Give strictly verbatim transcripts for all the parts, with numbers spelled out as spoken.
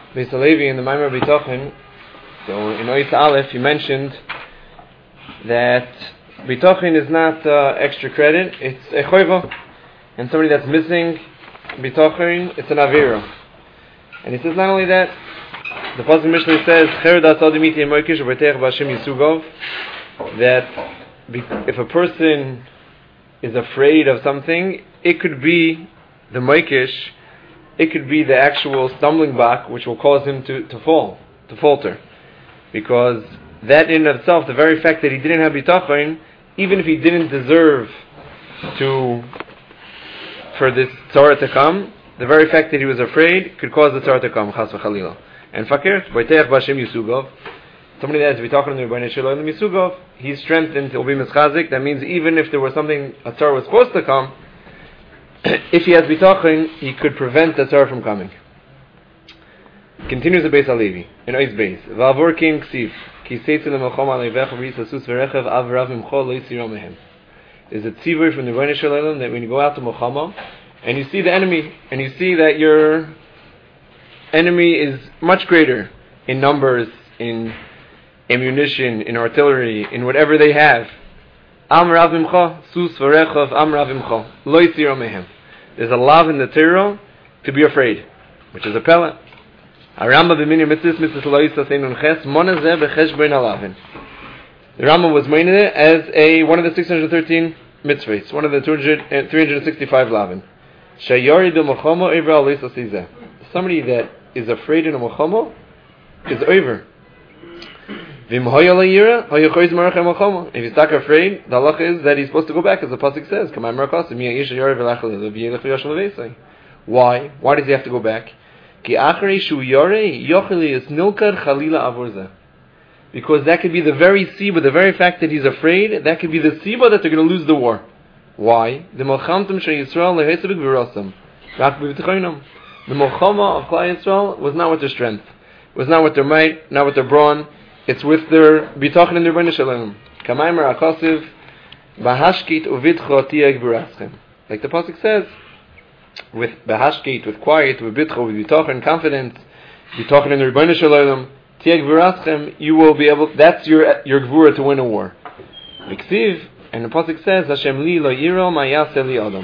Beis Halevi in the Maimar B'Tochen, so in Ois Aleph, he mentioned that B'Tochen is not uh, extra credit, it's a choiva, and somebody that's missing B'Tochen, it's an avira. And he says not only that, the Pasuk Mishnah says, that if a person is afraid of something, it could be the moikish, it could be the actual stumbling block which will cause him to, to fall, to falter. Because that in itself, the very fact that he didn't have bitachon, even if he didn't deserve to for this tzara to come, the very fact that he was afraid could cause the tzara to come, chas v'chalila. And fakir, boiteach b'Hashem Yisugov, somebody that has bitachon in the Rebbeinu Shalom Yisugov, he's strengthened, he'll be mischazik. That means even if there was something, a tzara was supposed to come, if he has bitachon, he could prevent the tzara from coming. Continues the Beis Halevi in Ois Beis. V'avor king ksiv ki seitzu lemelchom aleivech v'yisasus v'rechev avrav imcho lo yisiro mehem. There's a tzivur from the Rebbeinu Shalom that when you go out to Milchama and you see the enemy and you see that your enemy is much greater in numbers, in ammunition, in artillery, in whatever they have. Am rav imcha, sus v'rechav, am rav imcha, lo yisiro mehem. There's a lav in the Torah to be afraid, which is a pellet. Aramba b'minyan mitzvahs mitzvahs lo yisasein unches monazeh b'cheshbein alavin. The Rambam was made it as a one of the six hundred thirteen mitzvahs, one of the two hundred, three hundred sixty-five lavin. Shayari b'mochomo evra lo yisasizeh. Somebody that is afraid in a mochomo is over. If he's not afraid, the halacha is that he's supposed to go back, as the pasuk says. Why? Why does he have to go back? Because that could be the very siba, the very fact that he's afraid, that could be the siba that they're going to lose the war. Why? The milchama of Klal Yisrael was not with their strength, was not with their might, not with their brawn. It's with their bitachon and their Rebbeinu Shalom. Kamaymer akasiv bahashkit uvidcho tieg b'raschem. Like the pasuk says, with bahashkit, with quiet, with bitcho, with bitachon, confidence, bitachon and the Rebbeinu Shalom, tieg b'raschem, you will be able. That's your your gvura to win a war. Miksiv, and the pasuk says, Hashem li lo yiro ma'yaseh li adam.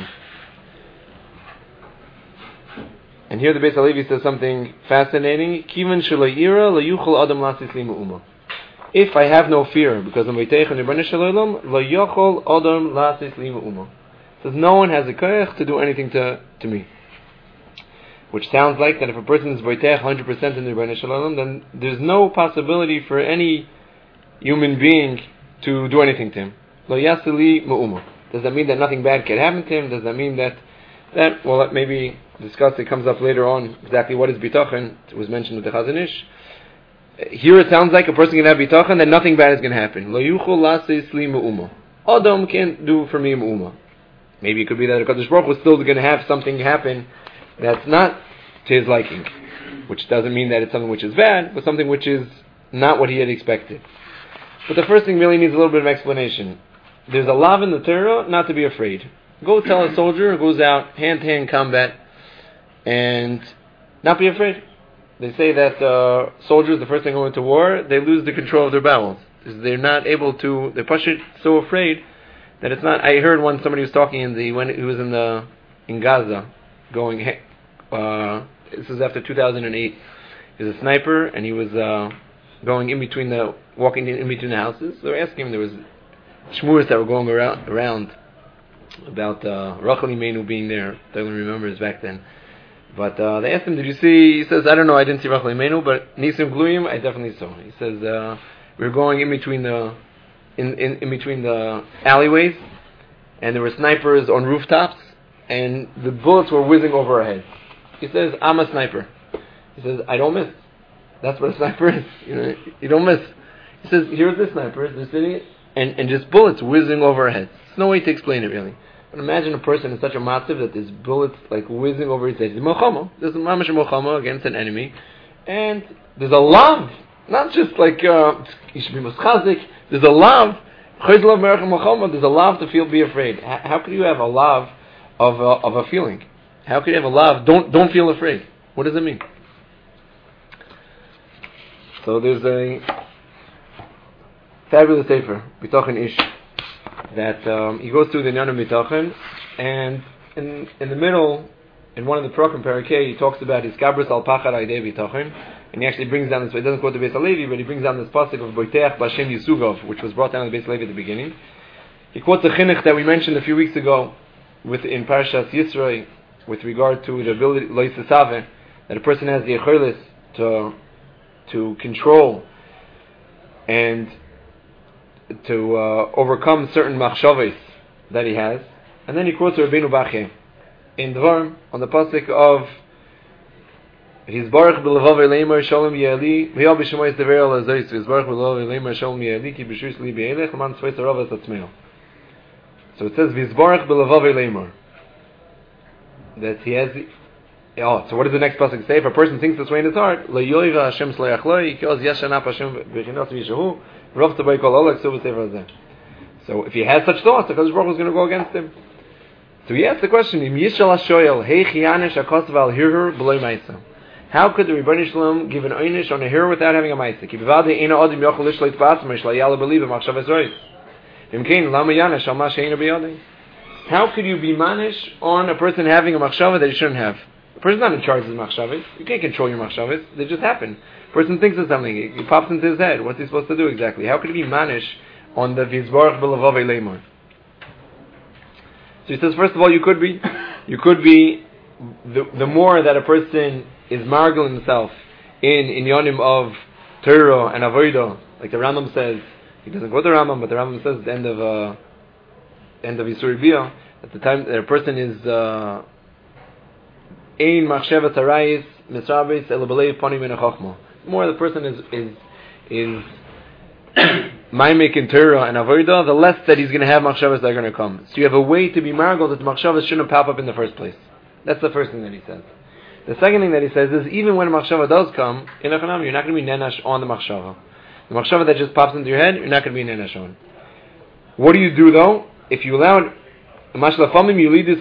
And here the Beis Halevi says something fascinating. Kivan shelo yira lo yuchol adam lasis li me'uma. If I have no fear, because I'm Beiteich and Rebbeinu Shalom, lo yochol adam lasis li me'uma. Says no one has a koyach to do anything to, to me. Which sounds like that if a person is Beiteich one hundred percent in the Rebbeinu Shalom, then there's no possibility for any human being to do anything to him. Lo yaseh li me'uma. Does that mean that nothing bad can happen to him? Does that mean that that well that maybe discussed, it comes up later on exactly what is bitachon. It was mentioned with the Chazon Ish. Here it sounds like a person can have bitachon that nothing bad is going to happen. Lo yuchol lasis li me'uma. Adam can't do for me me'uma. Maybe it could be that HaKadosh Baruch Hu is still going to have something happen that's not to his liking, which doesn't mean that it's something which is bad, but something which is not what he had expected. But the first thing really needs a little bit of explanation. There's a lav in the Torah not to be afraid. Go tell a soldier who goes out hand-to-hand combat and not be afraid. They say that uh, soldiers, the first thing going to war, they lose the control of their bowels. They're not able to. They're pushed so afraid that it's not. I heard when somebody was talking in the when he was in the in Gaza, going. Uh, this was after two thousand eight. He was a sniper and he was uh, going in between the walking in, in between the houses. So they were asking him. There was shmurs that were going around around about uh, Rachel Imenu being there. I don't remember it back then. But uh, they asked him, did you see, he says, I don't know, I didn't see Rachel Imenu, but Nisim Gluyim, I definitely saw. He says, uh, we were going in between the in, in, in between the alleyways, and there were snipers on rooftops, and the bullets were whizzing over our heads. He says, I'm a sniper. He says, I don't miss. That's what a sniper is. You know, you don't miss. He says, here's the snipers, they're sitting, and, and just bullets whizzing over our heads. There's no way to explain it, really. But imagine a person in such a matzav that there's bullets like whizzing over his head. There's mochama. There's a mamash mochama against an enemy. And there's a lav. Not just like, uh, you should be muschazik. There's a lav. There's a lav to feel, be afraid. How could you have a lav of a, of a feeling? How could you have a lav, don't, don't feel afraid? What does it mean? So there's a fabulous sefer, Bitachon Ish, that um, he goes through the Nyan of Bitachon, and in in the middle, in one of the Prokim Parakeh, he talks about his Gabras al Pachad Aidei Bitachon, and he actually brings down this. He doesn't quote the Beis Halevi, but he brings down this pasuk of Boiteach B'Hashem Yisugov, which was brought down in the Beis Halevi at the beginning. He quotes the chinuch that we mentioned a few weeks ago, with in Parashas Yisro, with regard to the ability Lo Yisasave, that a person has the echirlis to to control and to uh, overcome certain machshavos that he has. And then he quotes Rabbeinu Bachya in Dvarim on the pasuk of His Baruch b'levav leimer shalom yeli v'yal b'shemayis dever al azayis His Baruch b'levav leimer shalom yeli ki b'shus li b'elech l'man tzvayis harav esatzmeo. So it says His Baruch b'levav leimer, that he has. Oh, so what does the next pasuk say? If a person thinks this way in his heart, lo yoyva Hashem slayach lo yikos yashanap Hashem b'chinas v'yishahu rav tabay kol olak so v'sefer hazeh. So if he has such thoughts, the Kadosh Baruch Hu is going to go against him. So he asks the question: Im yishal hashoyel hey chiyanish hakosv al hirur b'loy ma'isa. How could the Rebbeinu Shalom give an einish on a hirur without having a ma'isa? Ki b'vadei eina odim yochel lishleit b'atzmai shla yala b'liba machshavas rois. Im kein lama yanish al ma she'eina b'yadei. How could you be manish on a person having a machshava that he shouldn't have? A person's not in charge of his machshavas. You can't control your machshavas. They just happen. A person thinks of something. It, it pops into his head. What's he supposed to do exactly? How could he be manish on the Vizbarach B'Lavavei Leimor? So he says, first of all, you could be, you could be, the, the more that a person is margul himself in in yonim of Torah and Avodah, like the Rambam says, he doesn't quote the Rambam, but the Rambam says at the end of uh, end of Yisur Biyah, at the time that a person is uh, Ein machshavas harayis misrabis elabelei panim min hachma. The more the person is is is maimek in Torah and avodah, the less that he's going to have machshavas that are going to come. So you have a way to be margal that the machshavas shouldn't pop up in the first place. That's the first thing that he says. The second thing that he says is even when a machshava does come, in a chanam, you're not going to be nenash on the machshava. The machshava that just pops into your head, you're not going to be nenash on. What do you do though? If you allow it, that's not uh,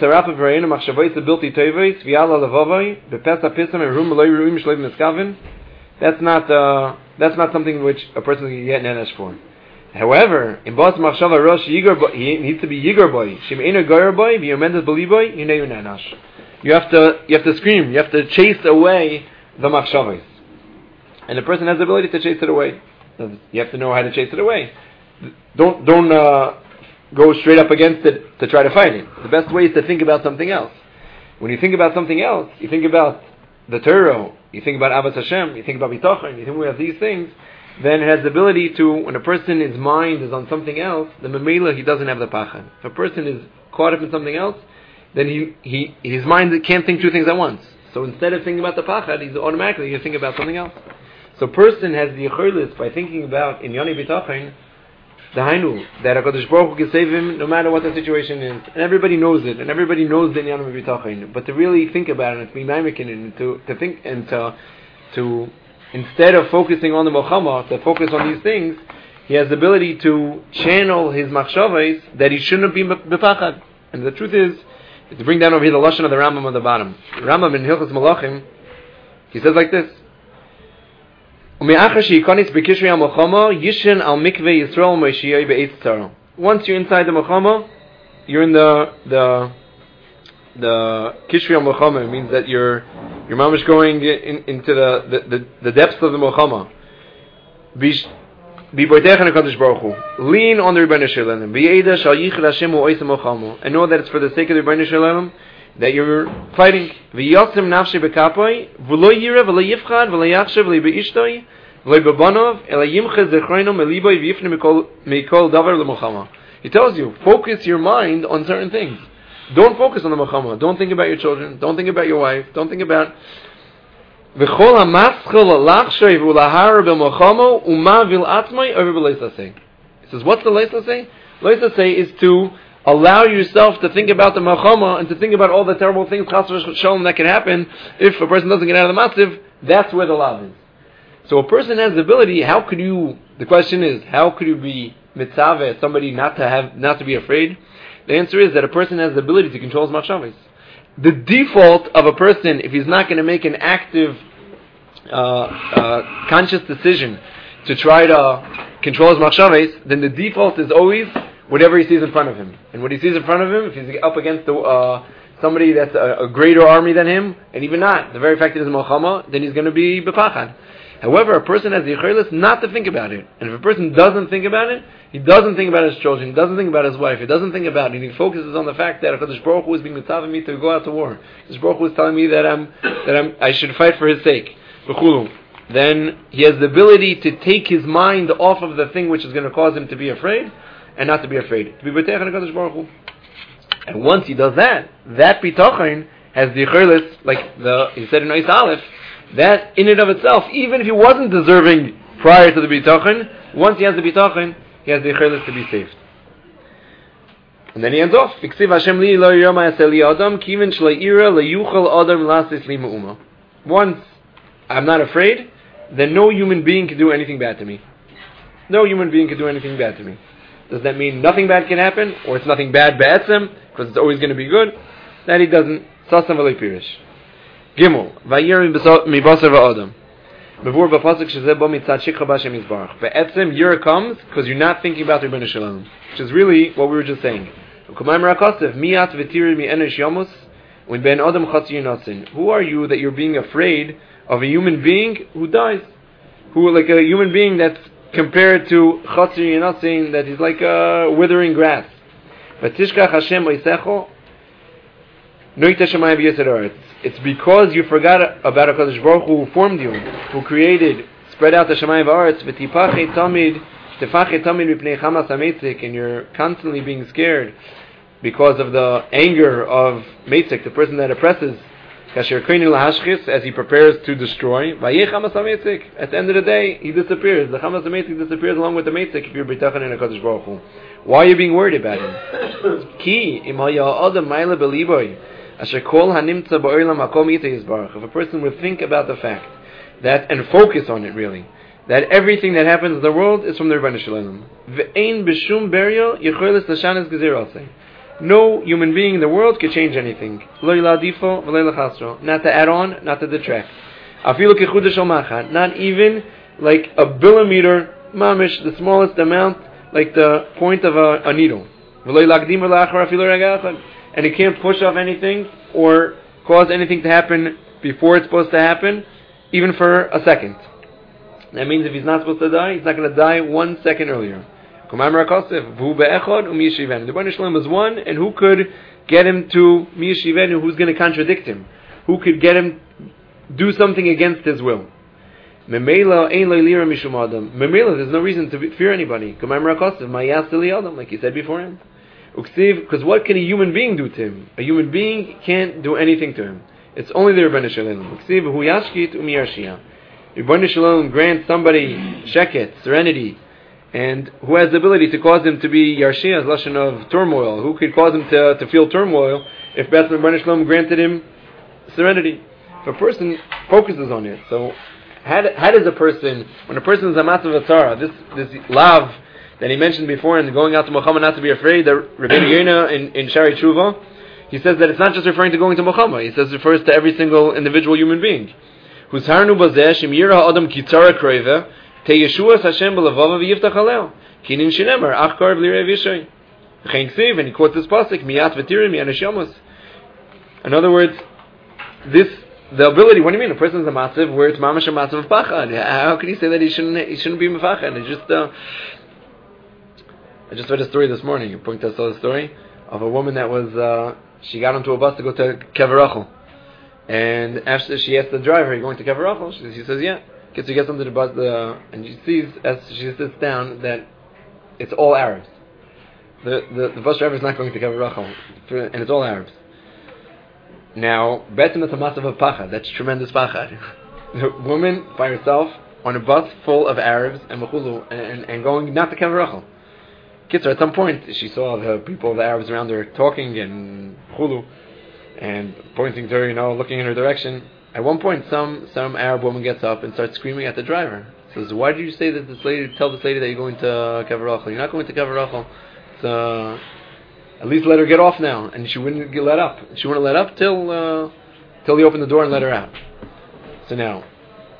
that's not something which a person can get nenash for. However, in Bas Machshava Rosh he needs to be Yigar boy. Shem Eina Goyer boy, V'yomendes Beli boy, Yinei Nenash. You have to you have to scream, you have to chase away the Machshavas. And the person has the ability to chase it away. You have to know how to chase it away. Don't don't uh, go straight up against it to try to fight it. The best way is to think about something else. When you think about something else, you think about the Torah, you think about Avos Hashem, you think about Bitachon, you think about these things, then it has the ability to, when a person's mind is on something else, the Memela, he doesn't have the Pachad. If a person is caught up in something else, then he, he his mind can't think two things at once. So instead of thinking about the Pachad, he's automatically going to think about something else. So a person has the Yechirlis by thinking about, in Yoni Bitachon, the Hainu, that HaKadosh Baruch Hu can save him no matter what the situation is. And everybody knows it, and everybody knows the Inyan of Bitachon. But to really think about it, and to be maimek in it, and to, to think, and to, to, instead of focusing on the Mochama, to focus on these things, he has the ability to channel his machshavas that he shouldn't be bepachad. And the truth is, to bring down over here the Lashon of the Rambam on the bottom. Rambam in Hilchos Malachim, he says like this, once you're inside the Mochama, you're in the the the Kishri al-Mochama. It means that you're your mom is going in, into the, the, the, the depths of the Mochama. Lean on the Rebbeinu Shalom. And know that it's for the sake of the Rebbeinu Shalom that you're fighting. V'yotzim nafshi b'kapai v'lo yira v'lo yifchad v'lo yachshav v'lo b'ishtoi v'lo b'banov ela yimcha zechreino meliboy v'yifne mikol davar l'mochama. He tells you, focus your mind on certain things. Don't focus on the mochama. Don't think about your children. Don't think about your wife. Don't think about v'chol ha'maschol lachshoy v'ulahar b'mochama uma v'latmai over b'leisasei. He says, what's the leisasei? Leisasei is to allow yourself to think about the Machama and to think about all the terrible things Chas v'Shalom that can happen if a person doesn't get out of the Matziv. That's where the love is. So a person has the ability. How could you? The question is, how could you be mitzaveh somebody not to have, not to be afraid? The answer is that a person has the ability to control his machshavos. The default of a person, if he's not going to make an active uh, uh, conscious decision to try to control his machshavos, then the default is always whatever he sees in front of him. And what he sees in front of him, if he's up against the, uh, somebody that's a, a greater army than him, and even not, the very fact that he's Muhammad, then he's going to be bepachad. However, a person has the yichaylis not to think about it. And if a person doesn't think about it, he doesn't think about his children, he doesn't think about his wife, he doesn't think about it, and he focuses on the fact that HaKadosh Baruch Hu is being mitzvah me to go out to war. HaKadosh Baruch Hu is telling me that I'm that I'm I should fight for his sake. Then he has the ability to take his mind off of the thing which is going to cause him to be afraid, and not to be afraid. To be b'teich on HaKadosh Baruch Hu. And once he does that, that bitachon has the yichaylis, like the he said in Ois Aleph, that in and of itself, even if he wasn't deserving prior to the bitachon, once he has the bitachon, he has the yichaylis to be saved. And then he ends off. Once I'm not afraid, then no human being can do anything bad to me. No human being can do anything bad to me. Does that mean nothing bad can happen, or it's nothing bad ba'etzem, because it's always going to be good? That he doesn't. Sasam v'lei pirish. Gimel, vayir mibasar va'adam. Before b'pasuk shezeh bo mitzad shikha b'Hashem yizbarach. Ba'etzem, yira comes because you're not thinking about Rebbeinu Shalom, which is really what we were just saying. Kumayim rakasev miat v'tiri mi enish yomus when ben adam chatzi yinatzin. Who are you that you're being afraid of a human being who dies? Who, like a human being that's compared to chatzi yinatzin, that is like a withering grass. V'tishkach Hashem oisecho noita shemayim v'yesed haaretz. It's because you forgot about HaKadosh Baruch Hu who formed you, who created, spread out the Shemayim v'Aretz, v'tipachet tamid, tefachet tamid mipnei chamas hametzik, and you're constantly being scared because of the anger of Metzik, the person that oppresses, kasher koinin lahashchis, as he prepares to destroy, v'yeh chamas hametzik. At the end of the day, he disappears. The chamas hametzik disappears along with the Metzik if you're b'tachan in HaKadosh Baruch Hu. Why are you being worried about him? Ki im haya adam ma'ile beliboy. If a person would think about the fact that, and focus on it really, that everything that happens in the world is from the Rebbeinu Shalom. No human being in the world can change anything. Not to add on, not to detract. Not even like a millimeter, mamish, the smallest amount, like the point of a, a needle. And he can't push off anything or cause anything to happen before it's supposed to happen, even for a second. That means if he's not supposed to die, he's not going to die one second earlier. The Rebbeinu Shalom is one, and who could get him to miyashivenu? Who's going to contradict him? Who could get him do something against his will? Memela, there's no reason to fear anybody. Like he said beforehand. Because what can a human being do to him? A human being can't do anything to him. It's only the Rebbeinu Shalom. Rebbeinu Shalom grants somebody sheket, serenity, and who has the ability to cause him to be yarshia, as lashon of turmoil. Who could cause him to, to feel turmoil if Rebbeinu Shalom granted him serenity? If a person focuses on it, so how, how does a person, when a person is a matzav atzara, this this lav that he mentioned before, and going out to Muhammad not to be afraid, that Rabbeinu Yonah in, in Shari Tshuva, he says that it's not just referring to going to Muhammad. He says it refers to every single individual human being. Who's harnu bazeh shim yira adam kitzara kroiva te Yeshuas Hashem b'levava v'yiftach aleo kinin shenemar ach karv lirei v'yishay v'chein ksiv, and he quotes this pasuk miyat v'tirim mi'anish yomos. In other words, this the ability. What do you mean? A person is a matzav where it's mamash a matzav of pachad. How can you say that he shouldn't he shouldn't be mefachad? It's just. Uh, I just read a story this morning. You point us a story of a woman that was, uh, she got onto a bus to go to Kever Rachel. And after she asked the driver, are you going to Kever Rachel? She, she says, yeah. Okay, so she gets onto the bus, uh, and she sees, as she sits down, that it's all Arabs. The, the, the bus driver is not going to Kever Rachel, and it's all Arabs. Now, betzim it's a massive of pachad. That's tremendous pachad. The woman by herself on a bus full of Arabs and and, and, and going not to Kever Rachel. Kitzur, at some point, she saw the people, the Arabs around her, talking and chulu, and pointing to her, you know, looking in her direction. At one point, some some Arab woman gets up and starts screaming at the driver. Says, "Why did you say that this lady? Tell this lady that you're going to Kever Rachel. You're not going to Kever Rachel. So at least let her get off now." And she wouldn't get let up. She wouldn't let up till uh, till he opened the door and let her out. So now,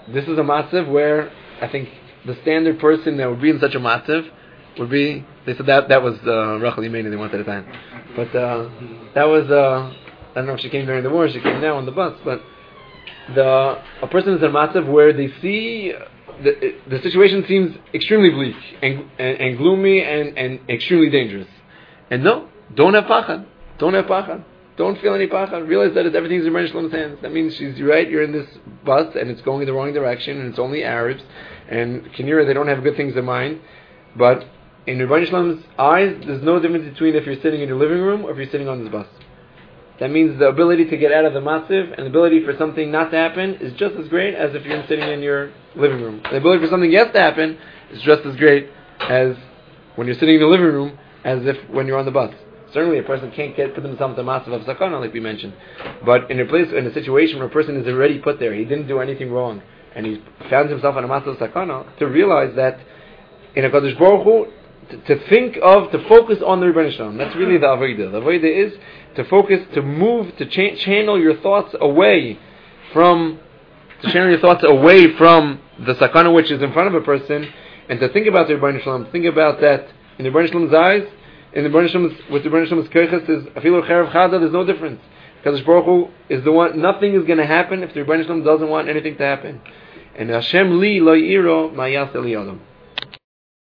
this is a matzav where I think the standard person that would be in such a matzav would be, they said that that was uh, Rachel Yemeni they wanted at the time. But uh, that was, uh, I don't know if she came during the war, she came now on the bus, but the a person is in a matzav where they see the, the situation seems extremely bleak and, and, and gloomy and, and extremely dangerous. And no, don't have pachad. Don't have pachad. Don't feel any pachad. Realize that it's, everything's in Rebbeinu Shalom's hands. That means she's right, you're in this bus and it's going in the wrong direction and it's only Arabs. And Kinira, they don't have good things in mind. But in Rebbeinu Shalom's eyes, there's no difference between if you're sitting in your living room or if you're sitting on this bus. That means the ability to get out of the matziv and the ability for something not to happen is just as great as if you're sitting in your living room. The ability for something yes to happen is just as great as when you're sitting in the living room as if when you're on the bus. Certainly a person can't get put themselves in the matziv of sakana like we mentioned. But in a place, in a situation where a person is already put there, he didn't do anything wrong, and he found himself in a matziv of sakana, to realize that in a Kadosh Baruch Hu, to, to think of, to focus on the Rebbeinu Shalom. That's really the avodah. The avodah is to focus, to move, to cha- channel your thoughts away from, to channel your thoughts away from the sakana which is in front of a person, and to think about the Rebbeinu Shalom. Think about that in the Rebbeinu Shalom's eyes, in the Rebbeinu Shalom's, with the Rebbeinu Shalom's keiches is afilu cherev chada. There's no difference. Kadosh Baruch Hu is the one. Nothing is going to happen if the Rebbeinu Shalom doesn't want anything to happen. And Hashem li lo yiro ma yaseh li adam.